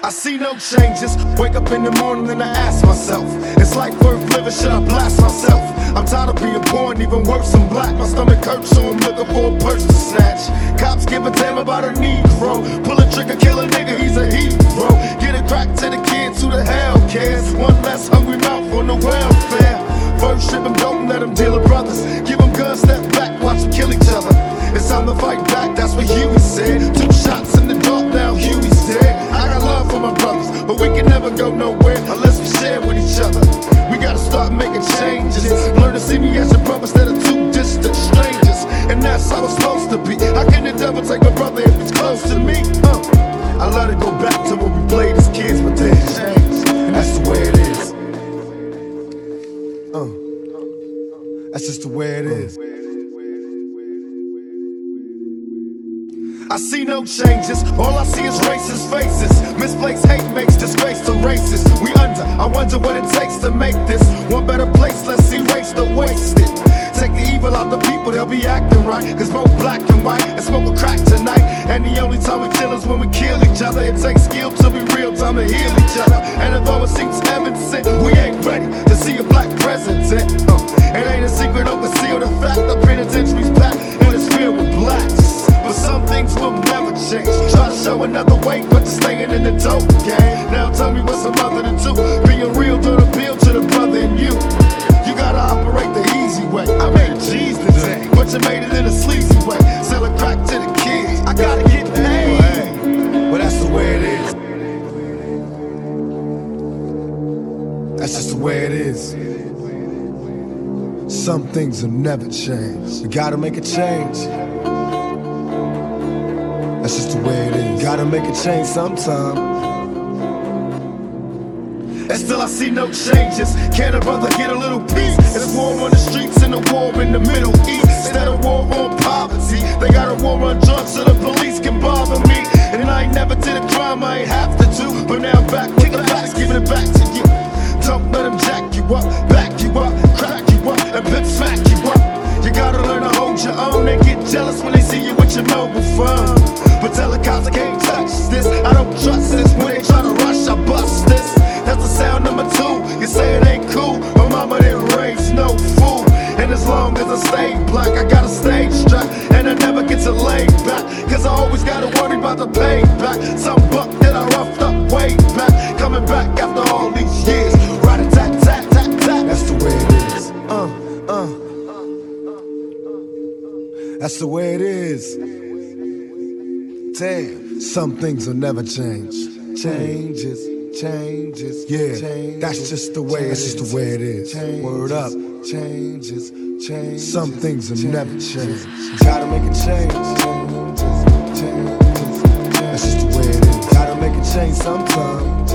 I see no changes. Wake up in the morning and I ask myself, it's like worth living, should I blast myself? I'm tired of being poor and even worse, I'm black. My stomach hurts, so I'm looking for a purse to snatch. Cops give a damn about a Negro. Pull a trigger, kill a nigga, he's a hero. Get it crack to the kids, who the hell cares? One less hungry mouth on the welfare. First ship them, don't let them deal with brothers. Give them guns, step back, watch them kill each other. It's time to fight back, that's what Huey said. 2 shots in the dark, now Huey's dead. I got love for my brothers, but we can never go nowhere unless we share with each other. We gotta start making changes. Learn to see me as your brother instead of 2 distant strangers. And that's how it's supposed to be. How can the devil take my brother if he's close to me? I let it go back to when we played as kids, but they changed. That's the way it is. That's just the way it is. I see no changes, all I see is racist faces. Misplaced hate makes disgrace to races. We under, I wonder what it takes to make this one better place. Let's erase the wasted. Take the evil out the people, they'll be acting right. Cause both black and white and smoke a crack tonight. And the only time we kill is when we kill each other. It takes skill to be real, time to heal each other. And although it seems evident, we ain't ready to see a black president. It ain't a secret, don't conceal the fact the penitentiary's packed and it's filled with blacks. But some things will never change. Try to show another way, but you're staying in the dope game. Now tell me what's some other than two. Being real don't appeal to the brother in you. You gotta operate the easy way. I made G's today, but you made it in a sleazy way. Selling crack to the kids, I gotta get paid. Well, that's the way it is. That's just the way it is. Some things will never change. We gotta make a change. That's just the way it is. Gotta make a change sometime. And still I see no changes. Can a brother get a little peace? It's war on the streets and a war in the Middle East. Instead of war on poverty, they got a war on drugs so the police can bother me. And I ain't never did a crime I ain't have to do. But now I'm back with the facts, giving it back to you. Don't let them jack you up, back you up, crack you up, and pimp smack you up. You gotta learn to hold your own. They get jealous when they see you with your noble fun. But tell the cops I can't touch this. I don't trust this. When they try to rush, I bust this. That's the sound number 2. You say it ain't cool. My mama didn't raise no fool. And as long as I stay black, I got a stage strap. And I never get to lay back. Cause I always gotta worry about the payback. Some buck that I roughed up way back. Coming back after all these years. Rat-a-tat-tat-tat-tat. That's the way it is. That's the way it is. Damn, some things will never change. Changes, yeah. Changes, that's just the way. That's just the way it is. Changes, word up. Changes. Some things will never change. Gotta make a change. Changes. That's just the way it is. Gotta make a change sometime.